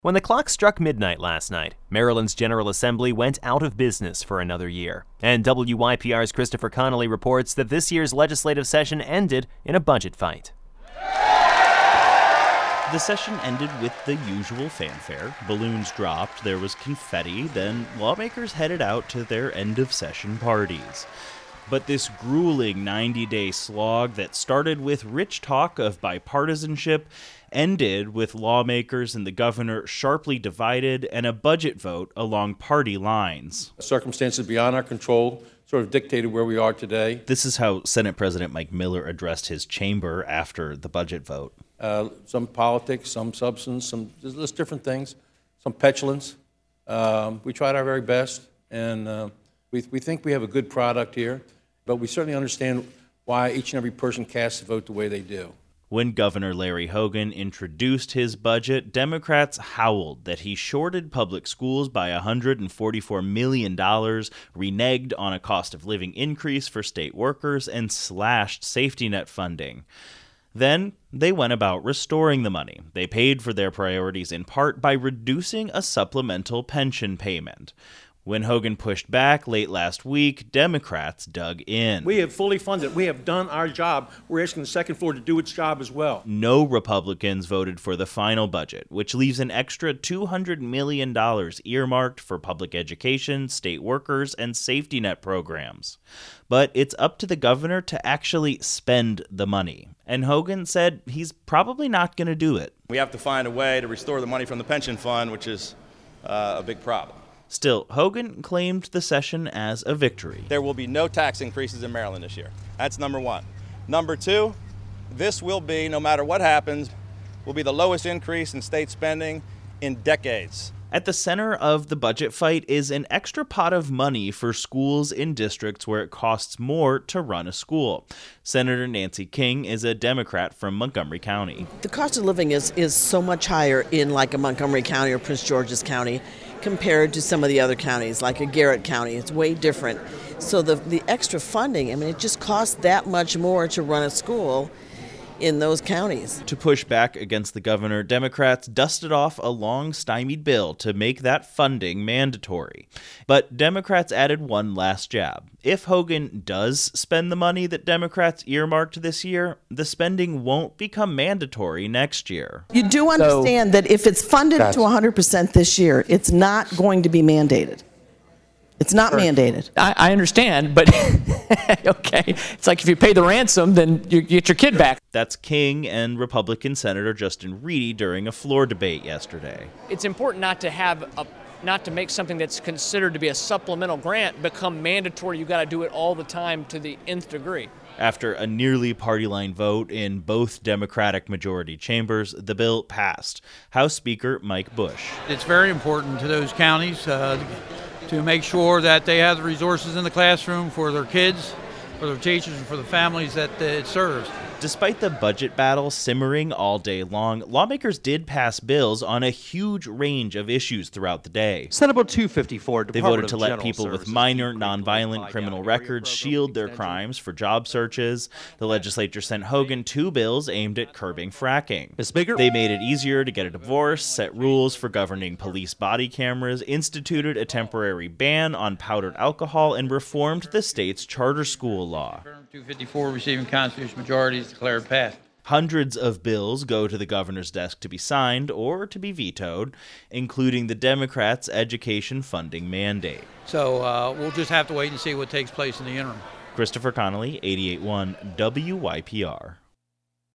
When the clock struck midnight last night, Maryland's General Assembly went out of business for another year. And WYPR's Christopher Connolly reports that this year's legislative session ended in a budget fight. The session ended with the usual fanfare. Balloons dropped, there was confetti, then lawmakers headed out to their end-of-session parties. But this grueling 90-day slog that started with rich talk of bipartisanship ended with lawmakers and the governor sharply divided and a budget vote along party lines. Circumstances beyond our control sort of dictated where we are today. This is how Senate President Mike Miller addressed his chamber after the budget vote. Some politics, some substance, there's different things, some petulance. We tried our very best, and we think we have a good product here, but we certainly understand why each and every person casts a vote the way they do. When Governor Larry Hogan introduced his budget, Democrats howled that he shorted public schools by $144 million, reneged on a cost of living increase for state workers, and slashed safety net funding. Then they went about restoring the money. They paid for their priorities in part by reducing a supplemental pension payment. When Hogan pushed back late last week, Democrats dug in. We have fully funded. We have done our job. We're asking the second floor to do its job as well. No Republicans voted for the final budget, which leaves an extra $200 million earmarked for public education, state workers, and safety net programs. But it's up to the governor to actually spend the money. And Hogan said he's probably not going to do it. We have to find a way to restore the money from the pension fund, which is a big problem. Still, Hogan claimed the session as a victory. There will be no tax increases in Maryland this year. That's number one. Number two, this will be, no matter what happens, will be the lowest increase in state spending in decades. At the center of the budget fight is an extra pot of money for schools in districts where it costs more to run a school. Senator Nancy King is a Democrat from Montgomery County. The cost of living is so much higher in like a Montgomery County or Prince George's County compared to some of the other counties, like a Garrett County. It's way different. So the extra funding, it just costs that much more to run a school in those counties. To push back against the governor, Democrats dusted off a long stymied bill to make that funding mandatory. But Democrats added one last jab. If Hogan does spend the money that Democrats earmarked this year, the spending won't become mandatory next year. You do understand that if it's funded to 100% this year, it's not going to be mandated. It's not mandated. I understand, but okay. It's like if you pay the ransom, then you get your kid back. That's King and Republican Senator Justin Reedy during a floor debate yesterday. It's important not to make something that's considered to be a supplemental grant become mandatory. You got to do it all the time to the nth degree. After a nearly party-line vote in both Democratic majority chambers, the bill passed. House Speaker Mike Bush. It's very important to those counties to make sure that they have the resources in the classroom for their kids, for their teachers, and for the families that it serves. Despite the budget battle simmering all day long, lawmakers did pass bills on a huge range of issues throughout the day. Senate Bill 254, they voted to let people with minor, nonviolent criminal records shield their crimes for job searches. The legislature sent Hogan 2 bills aimed at curbing fracking. They made it easier to get a divorce, set rules for governing police body cameras, instituted a temporary ban on powdered alcohol, and reformed the state's charter school law. 254 receiving constitutional majorities declared passed. Hundreds of bills go to the governor's desk to be signed or to be vetoed, including the Democrats' education funding mandate. So we'll just have to wait and see what takes place in the interim. Christopher Connolly, 88.1 WYPR.